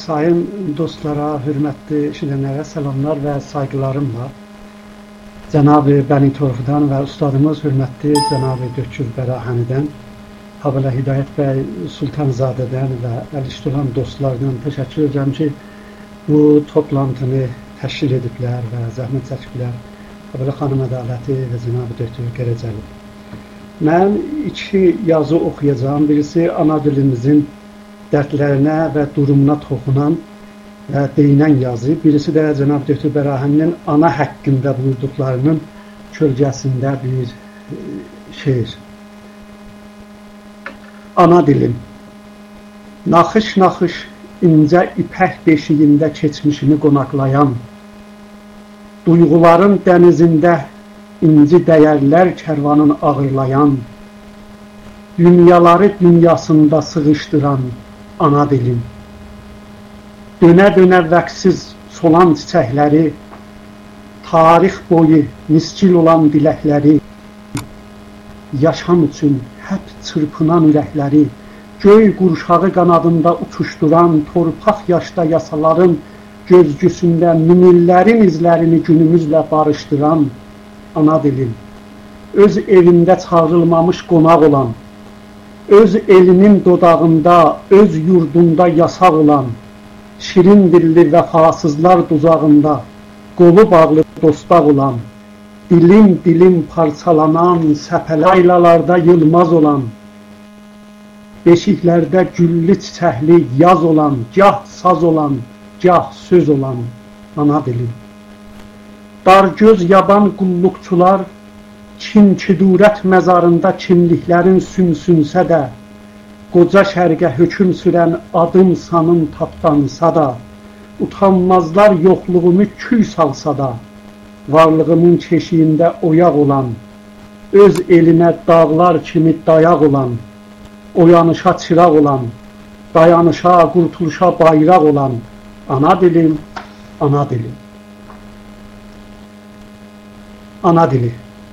Sayın dostlara, hürmetli eşidənlərə salamlar və saygılarım var. Cənab-ı Bənitovdan və ustadımız hürmetli Cənab-ı Dökür Bərahənidən, habelə Hidayət bəy Sultanzadədən və əlişdə olan dostlardan təşəkkür edirəm ki, bu toplantını təşkil ediblər və zəhmət çəkiblər. Habelə xanım Ədaləti və Cənab-ı Dökür Qərəcəli. Mən iki yazı oxuyacağım. Birisi ana dilimizin dərdlərinə və durumuna toxunan və deyinən yazı. Birisi də Cənab Dökür Bərahəninin ana haqqında buyurduqlarının kölgəsində bir şeir. Ana dilim. Naxış-naxış incə ipək beşiyində keçmişimi qonaqlayan, duyğuların dənizində inci dəyərlər kərvanın ağırlayan, dünyaları dünyasında sığışdıran ana dilim. Dönə-dönə vəqsiz solan çiçəkləri, tarix boyu niscil olan diləkləri, yaşam üçün həp çırpınan ürəkləri, göy qurşağı qanadında uçuşduran, torpaq yaşda yasaların gözgüsündə minillərin izlərini günümüzlə barışdıran ana dilim. Öz evində çağrılmamış qonaq olan, öz elinin dodağında, öz yurdunda yasaq olan, şirin dilli vəfasızlar duzağında, qolu bağlı dostaq olan, dilim parçalanan, səpəlaylalarda yılmaz olan, beşiklərdə güllü çiçəkli yaz olan, gah saz olan, gah söz olan ana dilim. Dargöz yaban qulluqçular, kin-kidurət məzarında kimliklərin sünsünsə də, qoca şərqə hökm sürən adım sanım tapdansa da, utanmazlar yoxluğumu kül salsa da, varlığımın keşiyində oyaq olan, öz elinə dağlar kimi dayaq olan, oyanışa çıraq olan, dayanışa, qurtuluşa bayraq olan ana dilim, ana dilim. Ana dili.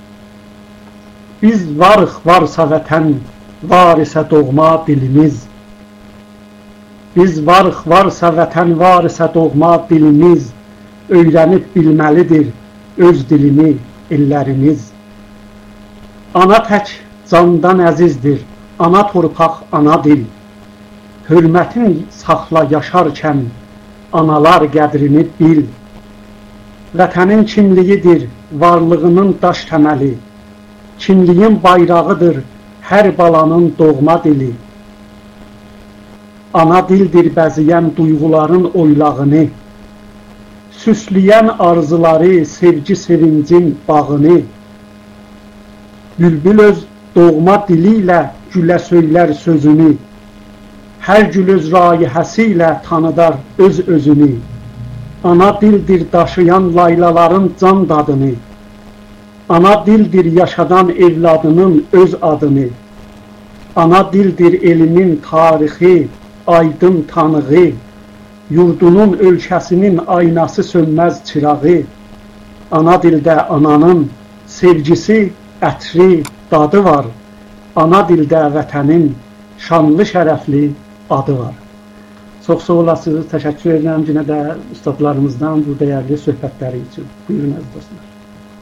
Biz varıq varsa vətən, var isə doğma dilimiz. Biz varıq varsa vətən, var isə doğma dilimiz. Öyrənib bilməlidir öz dilini ellərimiz. Ana tək candan əzizdir, ana torpaq, ana dil. Hörmətin saxla yaşarkən, analar qədrini bil. Vətənin kimliyidir, varlığının daş təməli. Kimliyin bayrağıdır, hər balanın doğma dili. Ana dildir bəziyən duyğuların oylağını, süsləyən arzuları, sevgi sevincin bağını. Bülbül öz doğma dili ilə gülə söylər sözünü, hər gül öz rayihəsi ilə tanıdar öz özünü. Ana dildir daşıyan laylaların can dadını, ana dildir yaşadan evladının öz adını, ana dildir elinin tarixi, aydın tanığı, yurdunun ölkəsinin aynası sönməz çırağı. Ana dildə ananın sevgisi, ətri, dadı var, ana dildə vətənin şanlı şərəfli adı var. Çox sağ olasınız, təşəkkür edirəm yenə də ustadlarımızdan bu dəyərli söhbətləri üçün. Buyurun əziz dostlar.